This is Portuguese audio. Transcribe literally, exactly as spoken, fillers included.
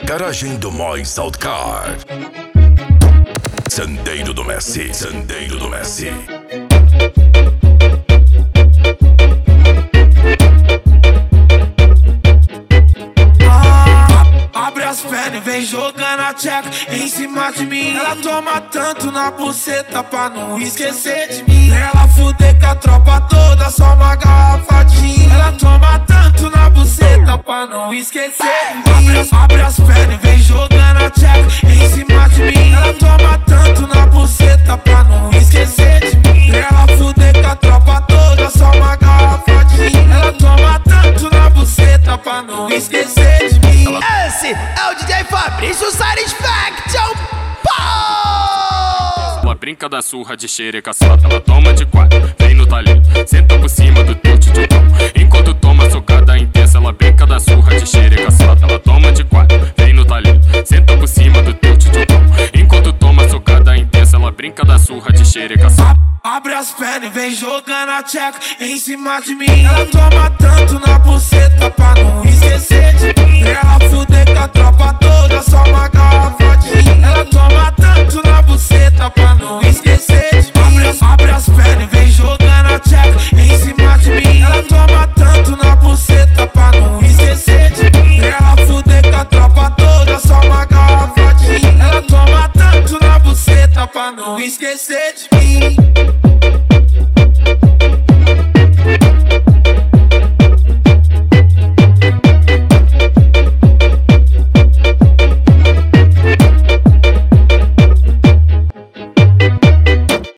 Garagem do Moi Saltcar. Sandeiro do Messi, Sandeiro do Messi. Abre as pernas e vem jogando a tcheca em cima de mim. Ela toma tanto na buceta pra não esquecer de mim. Ela fuder com a tropa toda, só uma garrafa de gin. Ela toma tanto na buceta pra não esquecer de mim. Abre as, abre as pernas e vem jogando a tcheca em cima de mim. Ela toma tanto na buceta pra não esquecer de mim. Ela fuder com a tropa toda, só uma garrafa de gin. Ela toma tanto na buceta pra não esquecer de mim. Esse é o D J Fabrício Satisfaction. Ela brinca da surra de xereca só, ela toma de quatro, vem no talento, senta por cima do teu tchutchutão. Enquanto toma socada intensa, ela brinca da surra de xereca só, ela toma de quatro, vem no talento, senta por cima do teu tchutchutão. Enquanto toma socada intensa, ela brinca da surra de xereca só. Abre as pernas e vem jogando a tcheca em cima de mim. Ela toma tanto na buceta